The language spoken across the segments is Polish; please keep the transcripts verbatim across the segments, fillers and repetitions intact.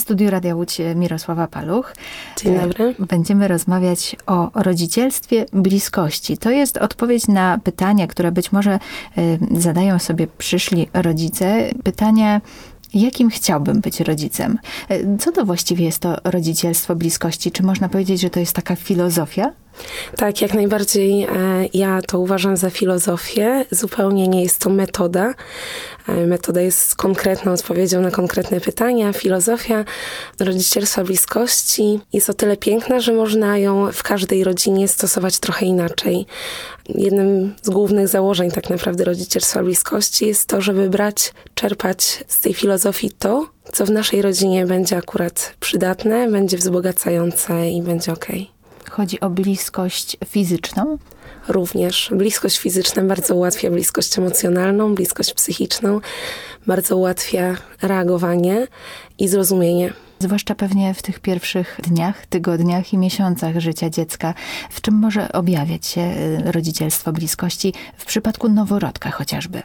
studiu Radia Łódź Mirosława Paluch. Dzień dobry. Będziemy rozmawiać o rodzicielstwie bliskości. To jest odpowiedź na pytania, które być może zadają sobie przyszli rodzice. Pytania, jakim chciałbym być rodzicem? Co to właściwie jest to rodzicielstwo bliskości? Czy można powiedzieć, że to jest taka filozofia? Tak, jak najbardziej ja to uważam za filozofię. Zupełnie nie jest to metoda. Metoda jest konkretną odpowiedzią na konkretne pytania. Filozofia rodzicielstwa bliskości jest o tyle piękna, że można ją w każdej rodzinie stosować trochę inaczej. Jednym z głównych założeń tak naprawdę rodzicielstwa bliskości jest to, żeby brać, czerpać z tej filozofii to, co w naszej rodzinie będzie akurat przydatne, będzie wzbogacające i będzie okej. Chodzi o bliskość fizyczną? Również. Bliskość fizyczna bardzo ułatwia bliskość emocjonalną, bliskość psychiczną, bardzo ułatwia reagowanie i zrozumienie. Zwłaszcza pewnie w tych pierwszych dniach, tygodniach i miesiącach życia dziecka. W czym może objawiać się rodzicielstwo bliskości w przypadku noworodka chociażby?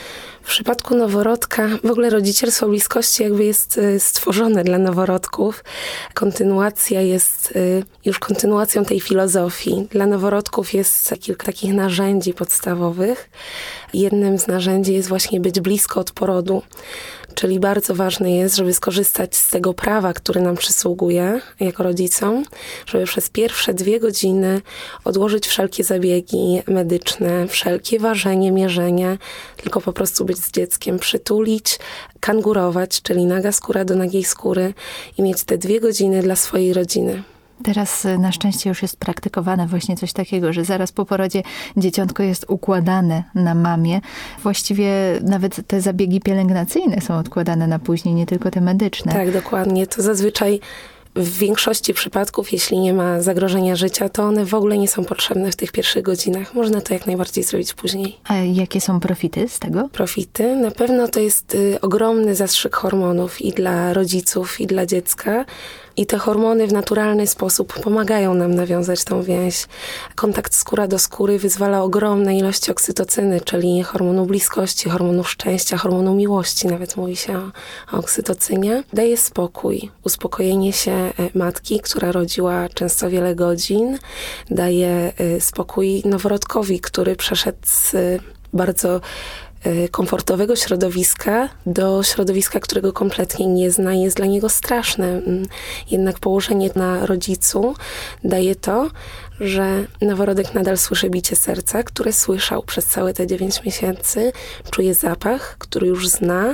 W przypadku noworodka w ogóle rodzicielstwo bliskości jakby jest stworzone dla noworodków. Kontynuacja jest już kontynuacją tej filozofii. Dla noworodków jest kilka takich narzędzi podstawowych. Jednym z narzędzi jest właśnie być blisko od porodu. Czyli bardzo ważne jest, żeby skorzystać z tego prawa, które nam przysługuje jako rodzicom, żeby przez pierwsze dwie godziny odłożyć wszelkie zabiegi medyczne, wszelkie ważenie, mierzenie, tylko po prostu być z dzieckiem, przytulić, kangurować, czyli naga skóra do nagiej skóry i mieć te dwie godziny dla swojej rodziny. Teraz na szczęście już jest praktykowane właśnie coś takiego, że zaraz po porodzie dzieciątko jest układane na mamie. Właściwie nawet te zabiegi pielęgnacyjne są odkładane na później, nie tylko te medyczne. Tak, dokładnie. To zazwyczaj w większości przypadków, jeśli nie ma zagrożenia życia, to one w ogóle nie są potrzebne w tych pierwszych godzinach. Można to jak najbardziej zrobić później. A jakie są profity z tego? Profity? Na pewno to jest y, ogromny zastrzyk hormonów i dla rodziców, i dla dziecka. I te hormony w naturalny sposób pomagają nam nawiązać tą więź. Kontakt skóra do skóry wyzwala ogromne ilości oksytocyny, czyli hormonu bliskości, hormonu szczęścia, hormonu miłości. Nawet mówi się o, o oksytocynie. Daje spokój, uspokojenie się matki, która rodziła często wiele godzin. Daje spokój noworodkowi, który przeszedł z bardzo komfortowego środowiska do środowiska, którego kompletnie nie zna i jest dla niego straszne. Jednak położenie na rodzicu daje to, że noworodek nadal słyszy bicie serca, które słyszał przez całe te dziewięć miesięcy, czuje zapach, który już zna,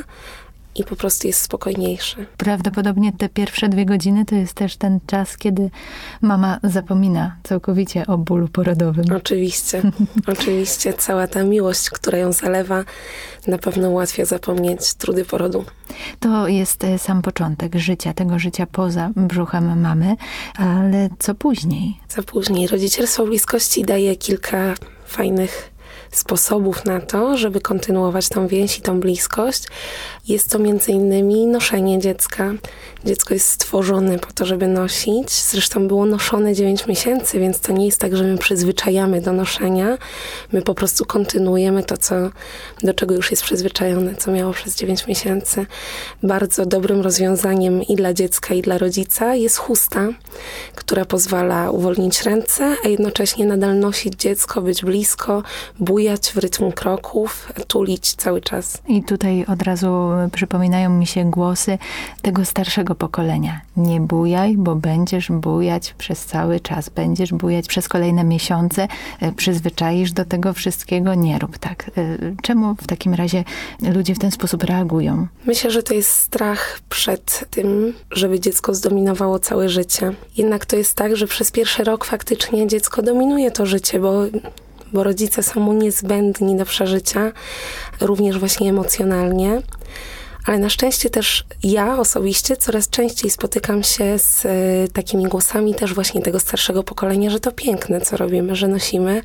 i po prostu jest spokojniejszy. Prawdopodobnie te pierwsze dwie godziny to jest też ten czas, kiedy mama zapomina całkowicie o bólu porodowym. Oczywiście. Oczywiście. Cała ta miłość, która ją zalewa, na pewno ułatwia zapomnieć trudy porodu. To jest sam początek życia, tego życia poza brzuchem mamy, ale co później? Co później? Rodzicielstwo bliskości daje kilka fajnych sposobów na to, żeby kontynuować tą więź i tą bliskość. Jest to między innymi noszenie dziecka. Dziecko jest stworzone po to, żeby nosić. Zresztą było noszone dziewięć miesięcy, więc to nie jest tak, że my przyzwyczajamy do noszenia. My po prostu kontynuujemy to, co, do czego już jest przyzwyczajone, co miało przez dziewięć miesięcy. Bardzo dobrym rozwiązaniem i dla dziecka, i dla rodzica jest chusta, która pozwala uwolnić ręce, a jednocześnie nadal nosić dziecko, być blisko, bujać w rytm kroków, tulić cały czas. I tutaj od razu przypominają mi się głosy tego starszego pokolenia. Nie bujaj, bo będziesz bujać przez cały czas. Będziesz bujać przez kolejne miesiące. Przyzwyczaisz do tego wszystkiego. Nie rób tak. Czemu w takim razie ludzie w ten sposób reagują? Myślę, że to jest strach przed tym, żeby dziecko zdominowało całe życie. Jednak to jest tak, że przez pierwszy rok faktycznie dziecko dominuje to życie, bo bo rodzice są mu niezbędni do przeżycia, również właśnie emocjonalnie. Ale na szczęście też ja osobiście coraz częściej spotykam się z y, takimi głosami też właśnie tego starszego pokolenia, że to piękne, co robimy, że nosimy,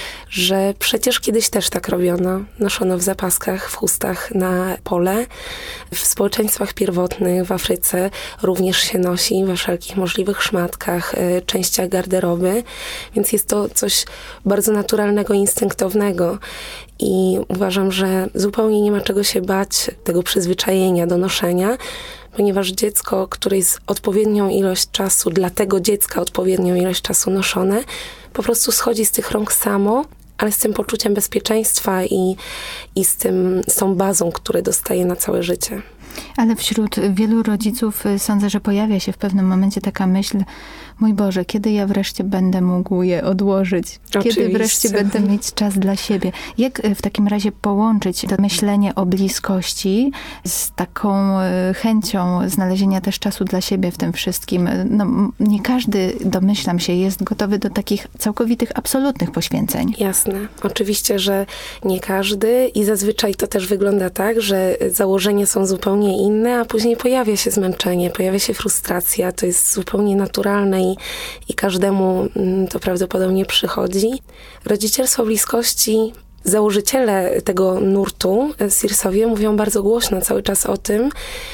że przecież kiedyś też tak robiono. Noszono w zapaskach, w chustach na pole. W społeczeństwach pierwotnych w Afryce również się nosi we wszelkich możliwych szmatkach, y, częściach garderoby, więc jest to coś bardzo naturalnego, instynktownego. I uważam, że zupełnie nie ma czego się bać tego przyzwyczajenia do noszenia. ponieważ dziecko, które jest odpowiednią ilość czasu, dla tego dziecka odpowiednią ilość czasu noszone, po prostu schodzi z tych rąk samo, ale z tym poczuciem bezpieczeństwa i, i z, tym, z tą bazą, które dostaje na całe życie. Ale wśród wielu rodziców sądzę, że pojawia się w pewnym momencie taka myśl, mój Boże, kiedy ja wreszcie będę mógł je odłożyć? Oczywiście. Kiedy wreszcie będę mieć czas dla siebie? Jak w takim razie połączyć to myślenie o bliskości z taką chęcią znalezienia też czasu dla siebie w tym wszystkim? No, nie każdy, domyślam się, jest gotowy do takich całkowitych, absolutnych poświęceń. Jasne. Oczywiście, że nie każdy i zazwyczaj to też wygląda tak, że założenia są zupełnie inne, a później pojawia się zmęczenie, pojawia się frustracja. To jest zupełnie naturalne i, i każdemu to prawdopodobnie przychodzi. Rodzicielstwo bliskości, założyciele tego nurtu, Searsowie, mówią bardzo głośno cały czas o tym,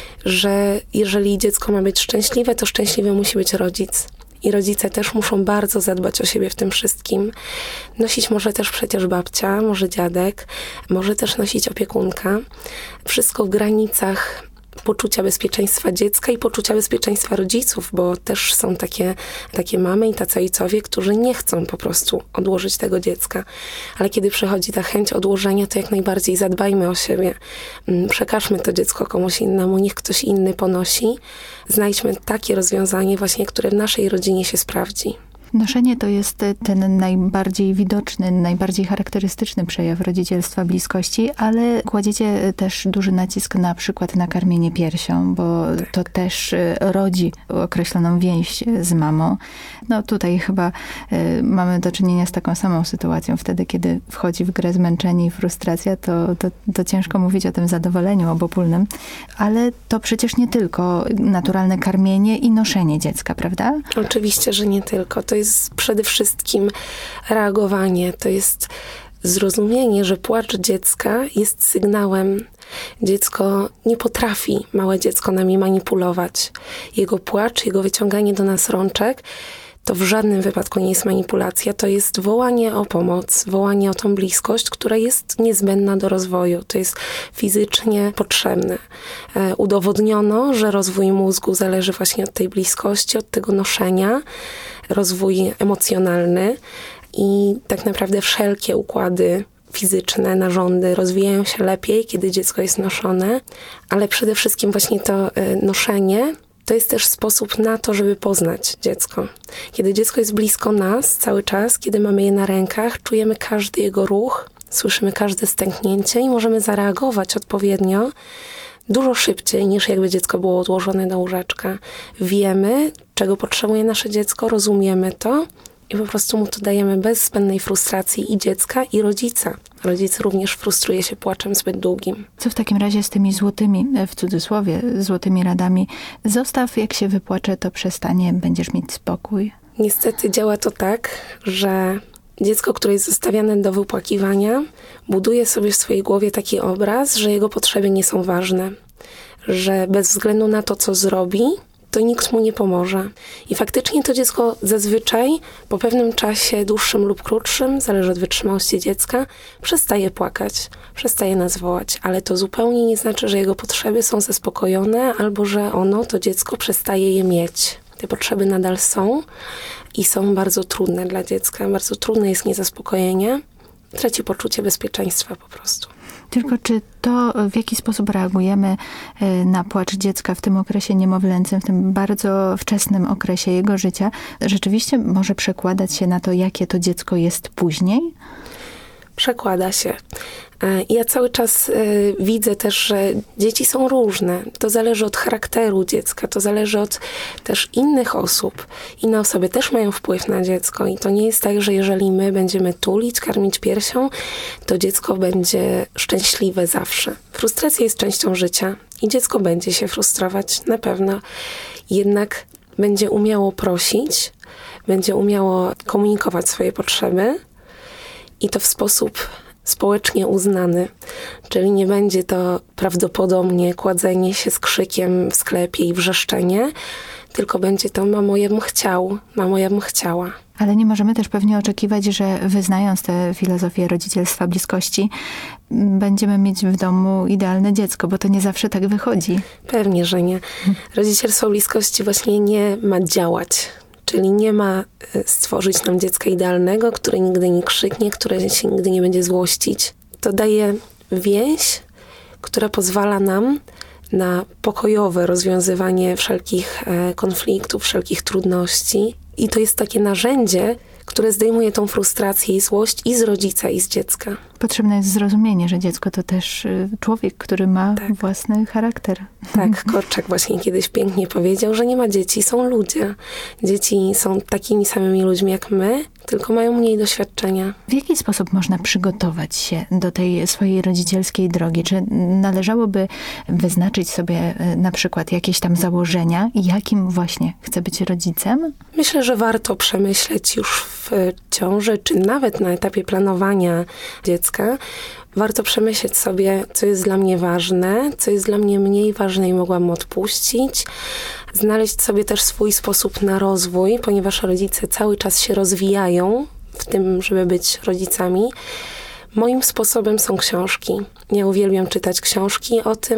że jeżeli dziecko ma być szczęśliwe, to szczęśliwy musi być rodzic. I rodzice też muszą bardzo zadbać o siebie w tym wszystkim. Nosić może też przecież babcia, może dziadek, może też nosić opiekunka. Wszystko w granicach poczucia bezpieczeństwa dziecka i poczucia bezpieczeństwa rodziców, bo też są takie, takie mamy i tacy ojcowie, którzy nie chcą po prostu odłożyć tego dziecka. Ale kiedy przychodzi ta chęć odłożenia, to jak najbardziej zadbajmy o siebie. Przekażmy to dziecko komuś innemu, niech ktoś inny ponosi. Znajdźmy takie rozwiązanie właśnie, które w naszej rodzinie się sprawdzi. Noszenie to jest ten najbardziej widoczny, najbardziej charakterystyczny przejaw rodzicielstwa bliskości, ale kładziecie też duży nacisk na przykład na karmienie piersią, bo tak. to też rodzi określoną więź z mamą. No tutaj chyba y, mamy do czynienia z taką samą sytuacją. Wtedy, kiedy wchodzi w grę zmęczenie i frustracja, to, to, to ciężko mówić o tym zadowoleniu obopólnym, ale to przecież nie tylko naturalne karmienie i noszenie dziecka, prawda? Oczywiście, że nie tylko. To jest przede wszystkim reagowanie, to jest zrozumienie, że płacz dziecka jest sygnałem. Dziecko nie potrafi, małe dziecko nami manipulować. Jego płacz, jego wyciąganie do nas rączek, to w żadnym wypadku nie jest manipulacja, to jest wołanie o pomoc, wołanie o tą bliskość, która jest niezbędna do rozwoju. To jest fizycznie potrzebne. E, udowodniono, że rozwój mózgu zależy właśnie od tej bliskości, od tego noszenia, rozwój emocjonalny i tak naprawdę wszelkie układy fizyczne, narządy rozwijają się lepiej, kiedy dziecko jest noszone, ale przede wszystkim właśnie to e, noszenie to jest też sposób na to, żeby poznać dziecko. Kiedy dziecko jest blisko nas cały czas, kiedy mamy je na rękach, czujemy każdy jego ruch, słyszymy każde stęknięcie i możemy zareagować odpowiednio dużo szybciej, niż jakby dziecko było odłożone do łóżeczka. Wiemy, czego potrzebuje nasze dziecko, rozumiemy to i po prostu mu to dajemy bez zbędnej frustracji i dziecka, i rodzica. Rodzic również frustruje się płaczem zbyt długim. Co w takim razie z tymi złotymi, w cudzysłowie, złotymi radami? Zostaw, jak się wypłacze, to przestanie, będziesz mieć spokój. Niestety działa to tak, że dziecko, które jest zostawiane do wypłakiwania, buduje sobie w swojej głowie taki obraz, że jego potrzeby nie są ważne. Że bez względu na to, co zrobi, to nikt mu nie pomoże. I faktycznie to dziecko zazwyczaj po pewnym czasie, dłuższym lub krótszym, zależy od wytrzymałości dziecka, przestaje płakać, przestaje nas wołać. Ale to zupełnie nie znaczy, że jego potrzeby są zaspokojone albo że ono, to dziecko, przestaje je mieć. Te potrzeby nadal są i są bardzo trudne dla dziecka. Bardzo trudne jest niezaspokojenie. Traci poczucie bezpieczeństwa po prostu. Tylko czy to, w jaki sposób reagujemy na płacz dziecka w tym okresie niemowlęcym, w tym bardzo wczesnym okresie jego życia, rzeczywiście może przekładać się na to, jakie to dziecko jest później? Przekłada się. Ja cały czas widzę też, że dzieci są różne. To zależy od charakteru dziecka, to zależy od też innych osób. Inne osoby też mają wpływ na dziecko i to nie jest tak, że jeżeli my będziemy tulić, karmić piersią, to dziecko będzie szczęśliwe zawsze. Frustracja jest częścią życia i dziecko będzie się frustrować na pewno. Jednak będzie umiało prosić, będzie umiało komunikować swoje potrzeby, i to w sposób społecznie uznany. Czyli nie będzie to prawdopodobnie kładzenie się z krzykiem w sklepie i wrzeszczenie, tylko będzie to mamo, ja bym chciał, mamo, ja bym chciała. Ale nie możemy też pewnie oczekiwać, że wyznając tę filozofię rodzicielstwa bliskości, będziemy mieć w domu idealne dziecko, bo to nie zawsze tak wychodzi. Pewnie, że nie. Rodzicielstwo bliskości właśnie nie ma działać. Czyli nie ma stworzyć nam dziecka idealnego, które nigdy nie krzyknie, które się nigdy nie będzie złościć. To daje więź, która pozwala nam na pokojowe rozwiązywanie wszelkich konfliktów, wszelkich trudności. I to jest takie narzędzie, które zdejmuje tą frustrację i złość i z rodzica, i z dziecka. Potrzebne jest zrozumienie, że dziecko to też człowiek, który ma tak. własny charakter. Tak, Korczak właśnie kiedyś pięknie powiedział, że nie ma dzieci, są ludzie. Dzieci są takimi samymi ludźmi jak my, tylko mają mniej doświadczenia. W jaki sposób można przygotować się do tej swojej rodzicielskiej drogi? Czy należałoby wyznaczyć sobie na przykład jakieś tam założenia, jakim właśnie chce być rodzicem? Myślę, że warto przemyśleć już w ciąży, czy nawet na etapie planowania dziecka, warto przemyśleć sobie, co jest dla mnie ważne, co jest dla mnie mniej ważne i mogłam odpuścić. Znaleźć sobie też swój sposób na rozwój, ponieważ rodzice cały czas się rozwijają w tym, żeby być rodzicami. Moim sposobem są książki. Ja uwielbiam czytać książki o tym,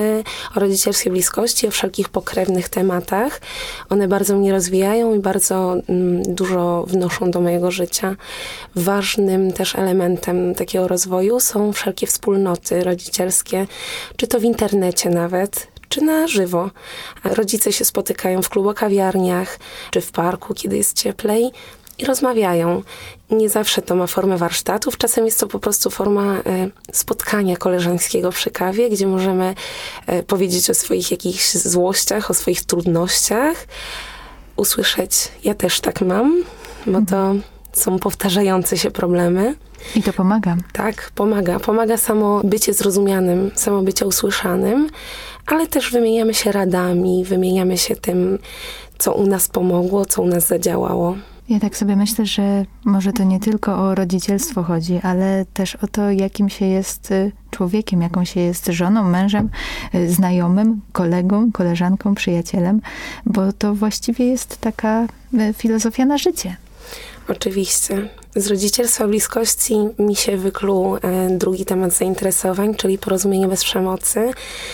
o rodzicielstwie bliskości, o wszelkich pokrewnych tematach. One bardzo mnie rozwijają i bardzo dużo wnoszą do mojego życia. Ważnym też elementem takiego rozwoju są wszelkie wspólnoty rodzicielskie, czy to w internecie nawet, czy na żywo. Rodzice się spotykają w klubokawiarniach, czy w parku, kiedy jest cieplej, i rozmawiają. Nie zawsze to ma formę warsztatów, czasem jest to po prostu forma e, spotkania koleżeńskiego przy kawie, gdzie możemy e, powiedzieć o swoich jakichś złościach, o swoich trudnościach, usłyszeć, ja też tak mam, bo to są powtarzające się problemy. I to pomaga. Tak, pomaga. Pomaga samo bycie zrozumianym, samo bycie usłyszanym, ale też wymieniamy się radami, wymieniamy się tym, co u nas pomogło, co u nas zadziałało. Ja tak sobie myślę, że może to nie tylko o rodzicielstwo chodzi, ale też o to, jakim się jest człowiekiem, jaką się jest żoną, mężem, znajomym, kolegą, koleżanką, przyjacielem, bo to właściwie jest taka filozofia na życie. Oczywiście. Z rodzicielstwa bliskości mi się wykluł drugi temat zainteresowań, czyli porozumienie bez przemocy.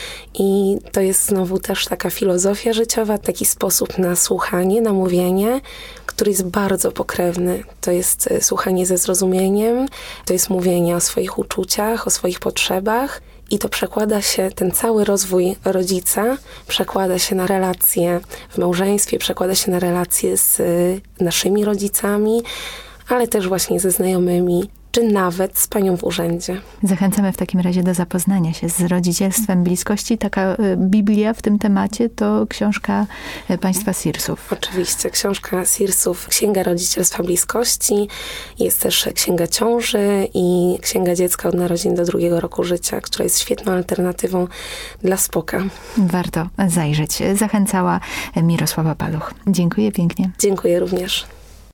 I to jest znowu też taka filozofia życiowa, taki sposób na słuchanie, na mówienie, który jest bardzo pokrewny. To jest słuchanie ze zrozumieniem, to jest mówienie o swoich uczuciach, o swoich potrzebach. I to przekłada się, ten cały rozwój rodzica przekłada się na relacje w małżeństwie, przekłada się na relacje z naszymi rodzicami, ale też właśnie ze znajomymi, czy nawet z panią w urzędzie. Zachęcamy w takim razie do zapoznania się z rodzicielstwem bliskości. Taka Biblia w tym temacie to książka państwa Searsów. Oczywiście, książka Searsów, Księga Rodzicielstwa Bliskości. Jest też Księga Ciąży i Księga Dziecka od narodzin do drugiego roku życia, która jest świetną alternatywą dla Spoka. Warto zajrzeć. Zachęcała Mirosława Paluch. Dziękuję pięknie. Dziękuję również.